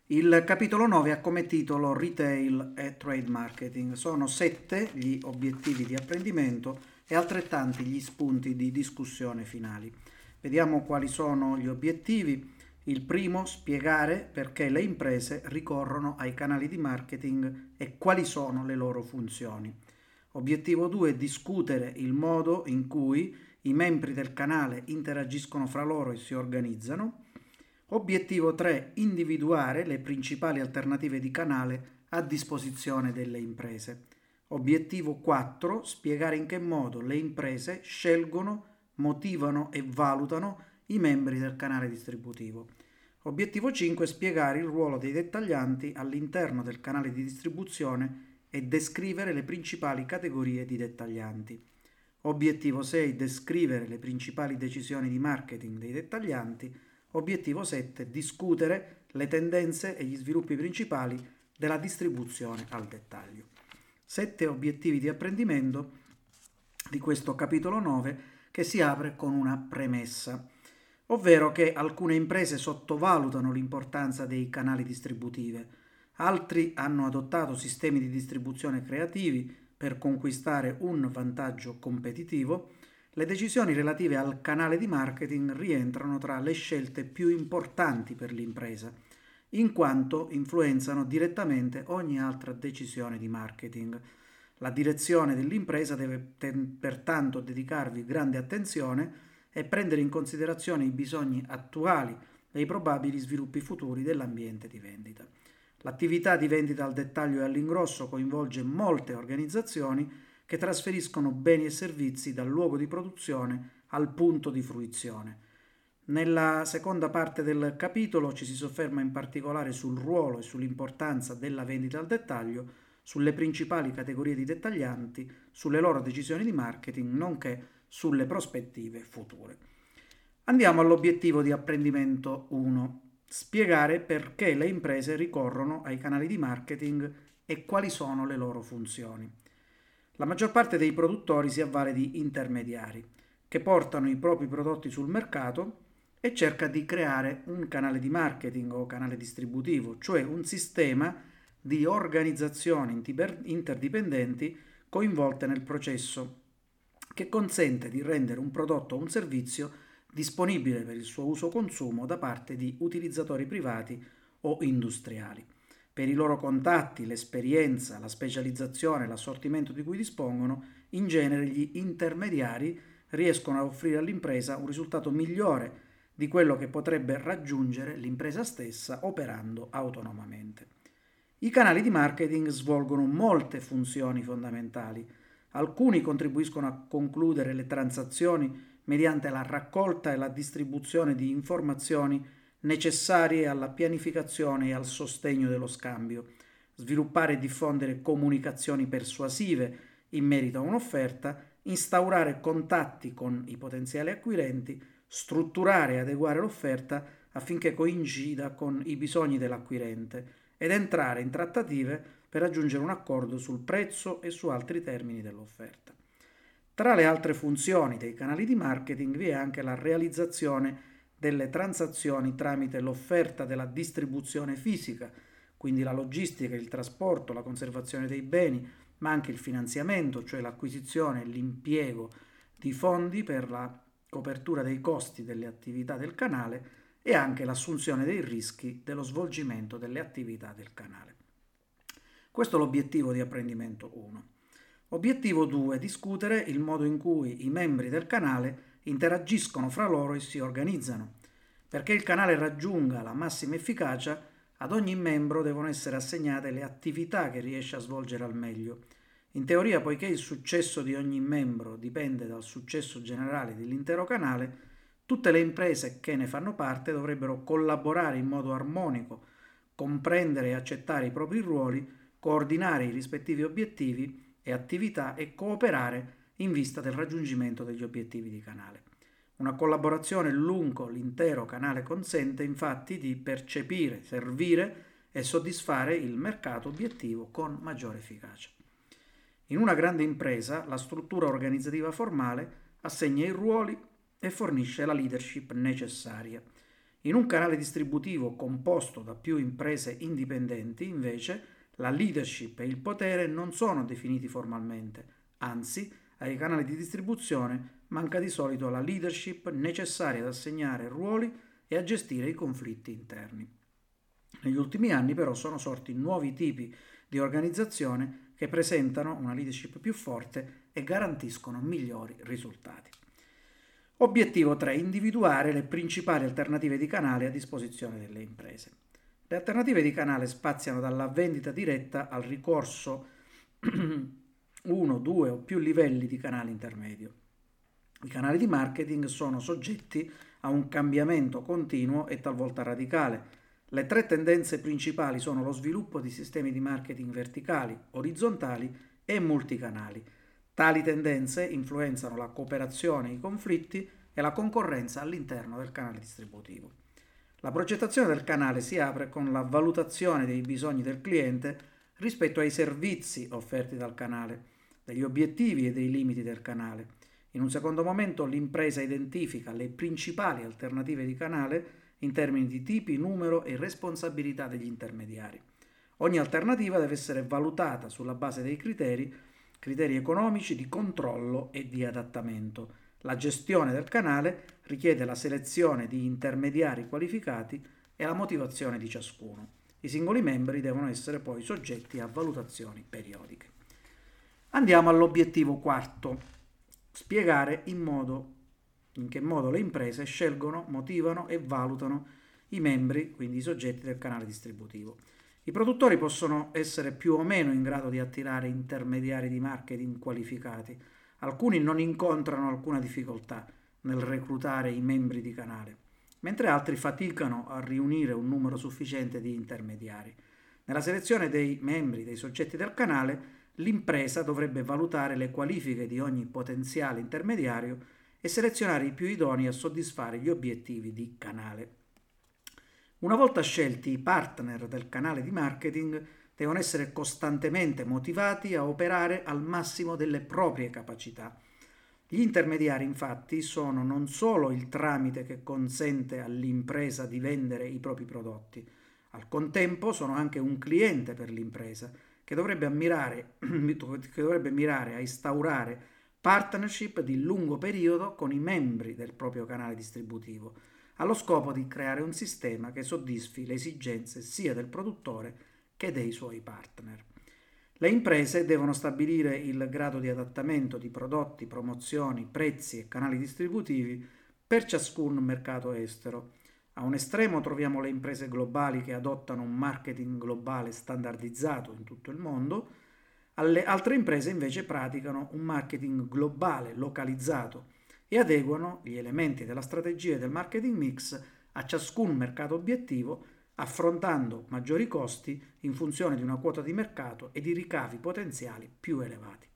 Il capitolo 9 ha come titolo Retail e Trade Marketing. Sono 7 gli obiettivi di apprendimento e altrettanti gli spunti di discussione finali. Vediamo quali sono gli obiettivi. Il primo, spiegare perché le imprese ricorrono ai canali di marketing e quali sono le loro funzioni. Obiettivo 2, discutere il modo in cui i membri del canale interagiscono fra loro e si organizzano. Obiettivo 3, individuare le principali alternative di canale a disposizione delle imprese. Obiettivo 4, spiegare in che modo le imprese scelgono, motivano e valutano i membri del canale distributivo. Obiettivo 5, spiegare il ruolo dei dettaglianti all'interno del canale di distribuzione e descrivere le principali categorie di dettaglianti. Obiettivo 6, descrivere le principali decisioni di marketing dei dettaglianti. Obiettivo 7, discutere le tendenze e gli sviluppi principali della distribuzione al dettaglio. 7 obiettivi di apprendimento di questo capitolo 9 che si apre con una premessa, ovvero che alcune imprese sottovalutano l'importanza dei canali distributivi, altri hanno adottato sistemi di distribuzione creativi per conquistare un vantaggio competitivo. Le decisioni relative al canale di marketing rientrano tra le scelte più importanti per l'impresa, in quanto influenzano direttamente ogni altra decisione di marketing. La direzione dell'impresa deve pertanto dedicarvi grande attenzione e prendere in considerazione i bisogni attuali e i probabili sviluppi futuri dell'ambiente di vendita. L'attività di vendita al dettaglio e all'ingrosso coinvolge molte organizzazioni che trasferiscono beni e servizi dal luogo di produzione al punto di fruizione. Nella seconda parte del capitolo ci si sofferma in particolare sul ruolo e sull'importanza della vendita al dettaglio, sulle principali categorie di dettaglianti, sulle loro decisioni di marketing, nonché sulle prospettive future. Andiamo all'obiettivo di apprendimento 1. Spiegare perché le imprese ricorrono ai canali di marketing e quali sono le loro funzioni. La maggior parte dei produttori si avvale di intermediari che portano i propri prodotti sul mercato e cerca di creare un canale di marketing o canale distributivo, cioè un sistema di organizzazioni interdipendenti coinvolte nel processo che consente di rendere un prodotto o un servizio disponibile per il suo uso-consumo da parte di utilizzatori privati o industriali. Per i loro contatti, l'esperienza, la specializzazione, l'assortimento di cui dispongono, in genere gli intermediari riescono a offrire all'impresa un risultato migliore di quello che potrebbe raggiungere l'impresa stessa operando autonomamente. I canali di marketing svolgono molte funzioni fondamentali. Alcuni contribuiscono a concludere le transazioni mediante la raccolta e la distribuzione di informazioni necessarie alla pianificazione e al sostegno dello scambio, sviluppare e diffondere comunicazioni persuasive in merito a un'offerta, instaurare contatti con i potenziali acquirenti, strutturare e adeguare l'offerta affinché coincida con i bisogni dell'acquirente ed entrare in trattative per raggiungere un accordo sul prezzo e su altri termini dell'offerta. Tra le altre funzioni dei canali di marketing vi è anche la realizzazione delle transazioni tramite l'offerta della distribuzione fisica, quindi la logistica, il trasporto, la conservazione dei beni, ma anche il finanziamento, cioè l'acquisizione e l'impiego di fondi per la copertura dei costi delle attività del canale e anche l'assunzione dei rischi dello svolgimento delle attività del canale. Questo è l'obiettivo di apprendimento 1. Obiettivo 2. Discutere il modo in cui i membri del canale interagiscono fra loro e si organizzano. Perché il canale raggiunga la massima efficacia, ad ogni membro devono essere assegnate le attività che riesce a svolgere al meglio. In teoria, poiché il successo di ogni membro dipende dal successo generale dell'intero canale, tutte le imprese che ne fanno parte dovrebbero collaborare in modo armonico, comprendere e accettare i propri ruoli, coordinare i rispettivi obiettivi e attività e cooperare in vista del raggiungimento degli obiettivi di canale. Una collaborazione lungo l'intero canale consente infatti di percepire, servire e soddisfare il mercato obiettivo con maggiore efficacia. In una grande impresa la struttura organizzativa formale assegna i ruoli e fornisce la leadership necessaria. In un canale distributivo composto da più imprese indipendenti, invece, la leadership e il potere non sono definiti formalmente, anzi, ai canali di distribuzione manca di solito la leadership necessaria ad assegnare ruoli e a gestire i conflitti interni. Negli ultimi anni però sono sorti nuovi tipi di organizzazione che presentano una leadership più forte e garantiscono migliori risultati. Obiettivo 3. Individuare le principali alternative di canale a disposizione delle imprese. Le alternative di canale spaziano dalla vendita diretta al ricorso 1, 2 o più livelli di canale intermedio. I canali di marketing sono soggetti a un cambiamento continuo e talvolta radicale. Le tre tendenze principali sono lo sviluppo di sistemi di marketing verticali, orizzontali e multicanali. Tali tendenze influenzano la cooperazione, i conflitti e la concorrenza all'interno del canale distributivo. La progettazione del canale si apre con la valutazione dei bisogni del cliente rispetto ai servizi offerti dal canale, degli obiettivi e dei limiti del canale. In un secondo momento l'impresa identifica le principali alternative di canale in termini di tipi, numero e responsabilità degli intermediari. Ogni alternativa deve essere valutata sulla base dei criteri economici, di controllo e di adattamento. La gestione del canale richiede la selezione di intermediari qualificati e la motivazione di ciascuno. I singoli membri devono essere poi soggetti a valutazioni periodiche. Andiamo all'obiettivo quarto: spiegare in che modo le imprese scelgono, motivano e valutano i membri, quindi i soggetti del canale distributivo. I produttori possono essere più o meno in grado di attirare intermediari di marketing qualificati. Alcuni non incontrano alcuna difficoltà nel reclutare i membri di canale, mentre altri faticano a riunire un numero sufficiente di intermediari. Nella selezione dei membri, dei soggetti del canale, l'impresa dovrebbe valutare le qualifiche di ogni potenziale intermediario e selezionare i più idonei a soddisfare gli obiettivi di canale. Una volta scelti, i partner del canale di marketing devono essere costantemente motivati a operare al massimo delle proprie capacità. Gli intermediari, infatti, sono non solo il tramite che consente all'impresa di vendere i propri prodotti, al contempo sono anche un cliente per l'impresa che dovrebbe mirare a instaurare partnership di lungo periodo con i membri del proprio canale distributivo, allo scopo di creare un sistema che soddisfi le esigenze sia del produttore che dei suoi partner. Le imprese devono stabilire il grado di adattamento di prodotti, promozioni, prezzi e canali distributivi per ciascun mercato estero. A un estremo troviamo le imprese globali che adottano un marketing globale standardizzato in tutto il mondo, alle altre imprese invece praticano un marketing globale localizzato e adeguano gli elementi della strategia e del marketing mix a ciascun mercato obiettivo, affrontando maggiori costi in funzione di una quota di mercato e di ricavi potenziali più elevati.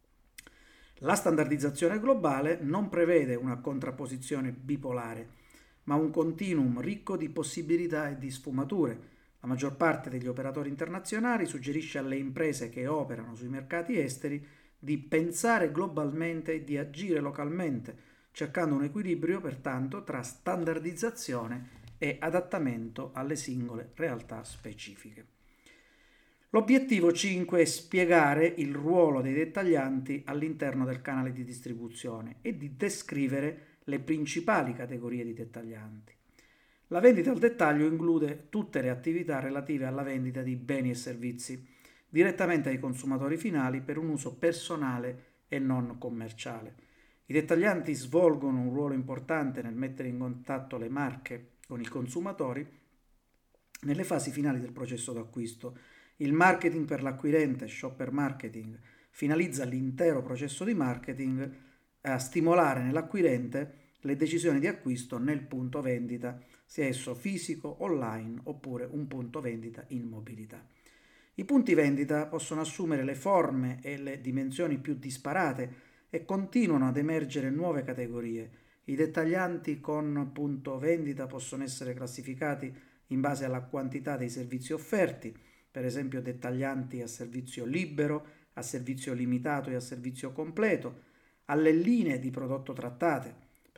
La standardizzazione globale non prevede una contrapposizione bipolare, ma un continuum ricco di possibilità e di sfumature. La maggior parte degli operatori internazionali suggerisce alle imprese che operano sui mercati esteri di pensare globalmente e di agire localmente, cercando un equilibrio pertanto tra standardizzazione e adattamento alle singole realtà specifiche. L'obiettivo 5 è spiegare il ruolo dei dettaglianti all'interno del canale di distribuzione e di descrivere le principali categorie di dettaglianti. La vendita al dettaglio include tutte le attività relative alla vendita di beni e servizi direttamente ai consumatori finali per un uso personale e non commerciale. I dettaglianti svolgono un ruolo importante nel mettere in contatto le marche con i consumatori nelle fasi finali del processo d'acquisto. Il marketing per l'acquirente, shopper marketing, finalizza l'intero processo di marketing a stimolare nell'acquirente le decisioni di acquisto nel punto vendita, sia esso fisico, online oppure un punto vendita in mobilità. I punti vendita possono assumere le forme e le dimensioni più disparate e continuano ad emergere nuove categorie. I dettaglianti con punto vendita possono essere classificati in base alla quantità dei servizi offerti, per esempio dettaglianti a servizio libero, a servizio limitato e a servizio completo, alle linee di prodotto trattate,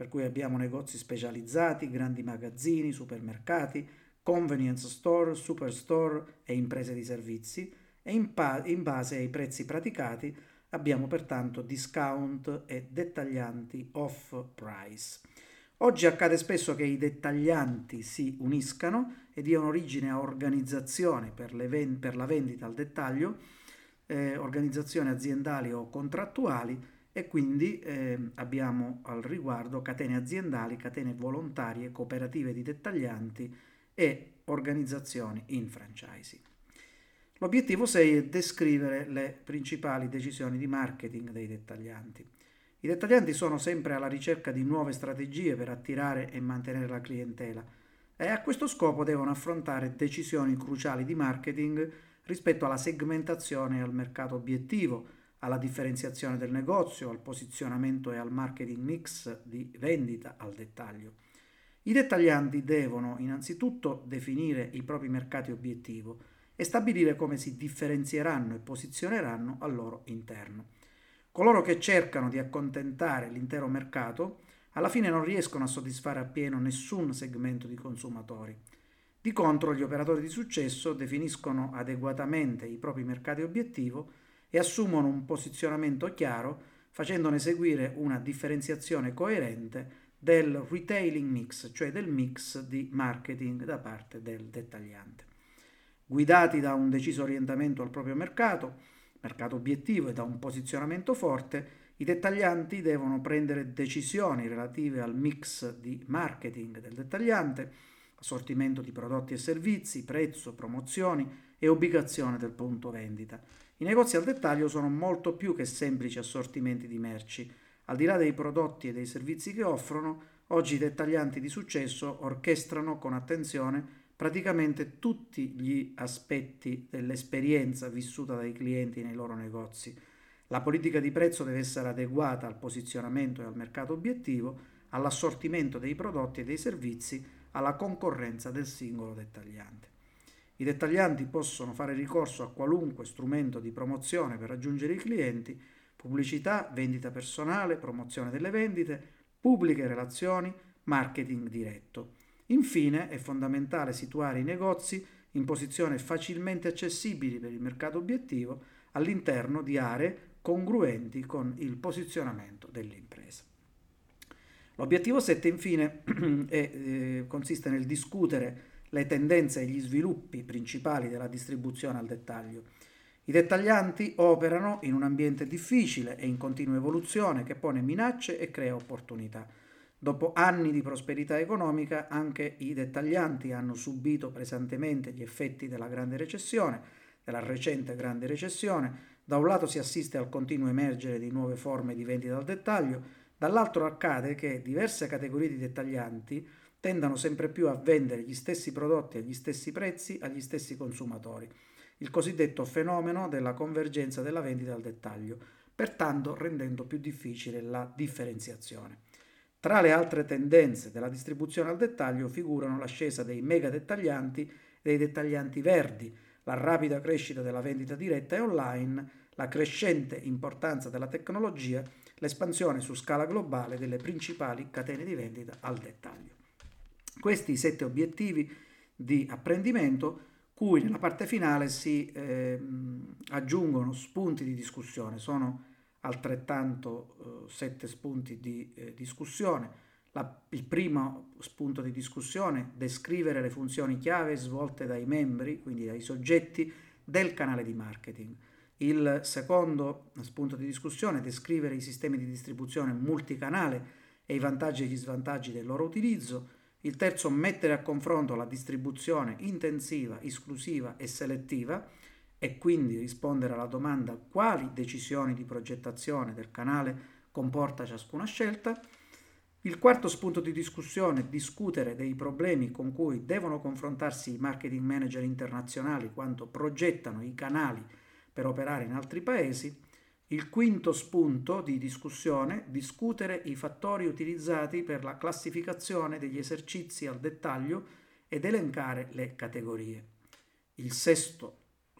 per cui abbiamo negozi specializzati, grandi magazzini, supermercati, convenience store, superstore e imprese di servizi, e in base ai prezzi praticati abbiamo pertanto discount e dettaglianti off-price. Oggi accade spesso che i dettaglianti si uniscano e diano origine a organizzazioni per la vendita al dettaglio, organizzazioni aziendali o contrattuali, e quindi abbiamo al riguardo catene aziendali, catene volontarie, cooperative di dettaglianti e organizzazioni in franchising. L'obiettivo 6 è descrivere le principali decisioni di marketing dei dettaglianti. I dettaglianti sono sempre alla ricerca di nuove strategie per attirare e mantenere la clientela e a questo scopo devono affrontare decisioni cruciali di marketing rispetto alla segmentazione e al mercato obiettivo, alla differenziazione del negozio, al posizionamento e al marketing mix di vendita al dettaglio. I dettaglianti devono innanzitutto definire i propri mercati obiettivo e stabilire come si differenzieranno e posizioneranno al loro interno. Coloro che cercano di accontentare l'intero mercato alla fine non riescono a soddisfare appieno nessun segmento di consumatori. Di contro, gli operatori di successo definiscono adeguatamente i propri mercati obiettivo e assumono un posizionamento chiaro, facendone seguire una differenziazione coerente del retailing mix, cioè del mix di marketing da parte del dettagliante. Guidati da un deciso orientamento al proprio mercato obiettivo e da un posizionamento forte, i dettaglianti devono prendere decisioni relative al mix di marketing del dettagliante, assortimento di prodotti e servizi, prezzo, promozioni e ubicazione del punto vendita. I negozi al dettaglio sono molto più che semplici assortimenti di merci. Al di là dei prodotti e dei servizi che offrono, oggi i dettaglianti di successo orchestrano con attenzione praticamente tutti gli aspetti dell'esperienza vissuta dai clienti nei loro negozi. La politica di prezzo deve essere adeguata al posizionamento e al mercato obiettivo, all'assortimento dei prodotti e dei servizi, alla concorrenza del singolo dettagliante. I dettaglianti possono fare ricorso a qualunque strumento di promozione per raggiungere i clienti: pubblicità, vendita personale, promozione delle vendite, pubbliche relazioni, marketing diretto. Infine, è fondamentale situare i negozi in posizioni facilmente accessibili per il mercato obiettivo all'interno di aree congruenti con il posizionamento dell'impresa. L'obiettivo 7, infine, consiste nel discutere le tendenze e gli sviluppi principali della distribuzione al dettaglio. I dettaglianti operano in un ambiente difficile e in continua evoluzione che pone minacce e crea opportunità. Dopo anni di prosperità economica, anche i dettaglianti hanno subito pesantemente gli effetti della grande recessione, della recente grande recessione. Da un lato si assiste al continuo emergere di nuove forme di vendita al dettaglio, dall'altro accade che diverse categorie di dettaglianti tendano sempre più a vendere gli stessi prodotti agli stessi prezzi agli stessi consumatori, il cosiddetto fenomeno della convergenza della vendita al dettaglio, pertanto rendendo più difficile la differenziazione. Tra le altre tendenze della distribuzione al dettaglio figurano l'ascesa dei mega dettaglianti e dei dettaglianti verdi, la rapida crescita della vendita diretta e online, la crescente importanza della tecnologia, l'espansione su scala globale delle principali catene di vendita al dettaglio. Questi 7 obiettivi di apprendimento, cui nella parte finale si aggiungono spunti di discussione. Sono altrettanto 7 spunti di discussione. Il primo spunto di discussione: descrivere le funzioni chiave svolte dai membri, quindi dai soggetti del canale di marketing. Il secondo spunto di discussione: descrivere i sistemi di distribuzione multicanale e i vantaggi e gli svantaggi del loro utilizzo. Il terzo: mettere a confronto la distribuzione intensiva, esclusiva e selettiva, e quindi rispondere alla domanda: quali decisioni di progettazione del canale comporta ciascuna scelta. Il quarto spunto di discussione: discutere dei problemi con cui devono confrontarsi i marketing manager internazionali quando progettano i canali per operare in altri paesi. Il quinto spunto di discussione: discutere i fattori utilizzati per la classificazione degli esercizi al dettaglio ed elencare le categorie. Il sesto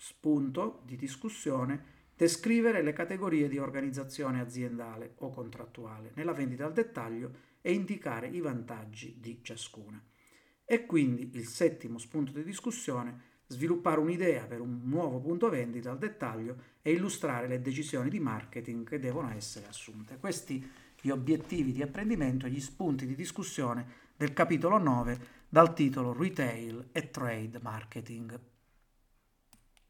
spunto di discussione: descrivere le categorie di organizzazione aziendale o contrattuale nella vendita al dettaglio e indicare i vantaggi di ciascuna. E quindi il settimo spunto di discussione: sviluppare un'idea per un nuovo punto vendita al dettaglio e illustrare le decisioni di marketing che devono essere assunte. Questi gli obiettivi di apprendimento e gli spunti di discussione del capitolo 9 dal titolo Retail e Trade Marketing.